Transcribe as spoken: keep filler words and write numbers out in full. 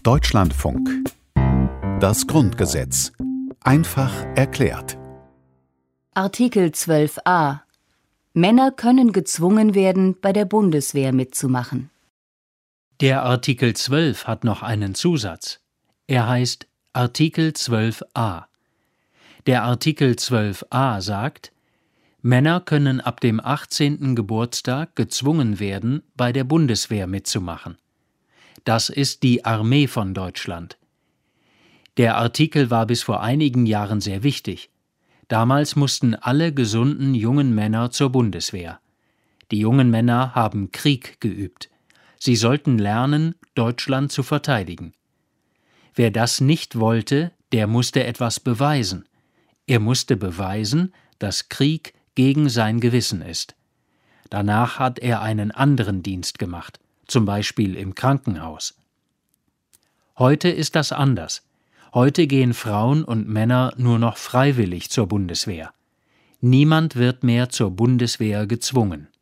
Deutschlandfunk. Das Grundgesetz. Einfach erklärt. Artikel zwölf a. Männer können gezwungen werden, bei der Bundeswehr mitzumachen. Der Artikel zwölf hat noch einen Zusatz. Er heißt Artikel zwölf a. Der Artikel zwölf a sagt: Männer können ab dem achtzehnten Geburtstag gezwungen werden, bei der Bundeswehr mitzumachen. Das ist die Armee von Deutschland. Der Artikel war bis vor einigen Jahren sehr wichtig. Damals mussten alle gesunden jungen Männer zur Bundeswehr. Die jungen Männer haben Krieg geübt. Sie sollten lernen, Deutschland zu verteidigen. Wer das nicht wollte, der musste etwas beweisen. Er musste beweisen, dass Krieg gegen sein Gewissen ist. Danach hat er einen anderen Dienst gemacht, zum Beispiel im Krankenhaus. Heute ist das anders. Heute gehen Frauen und Männer nur noch freiwillig zur Bundeswehr. Niemand wird mehr zur Bundeswehr gezwungen.